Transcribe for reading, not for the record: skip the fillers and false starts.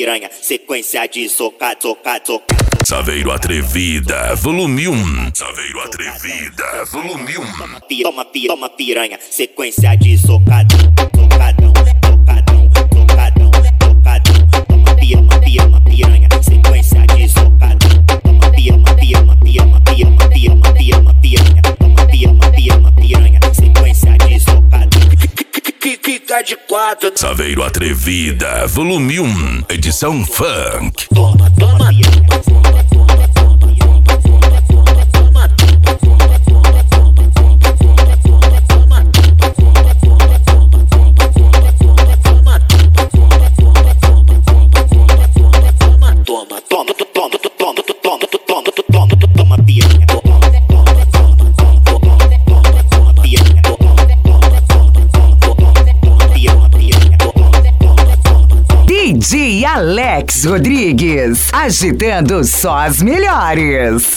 piranha, sequência de soca, soca, soca. Saveiro Atrevida, volume 1. Saveiro Atrevida, volume 1. Toma piranha, sequência de socadão, socadão, socadão, socadão, socadão. Toma piranha, sequência de socadão. Toma piranha. Toma piranha, sequência de socadão. Fica de quatro. Saveiro Atrevida, volume 1, edição funk. Toma piranha. DJ Alex Rodrigues, agitando só as melhores.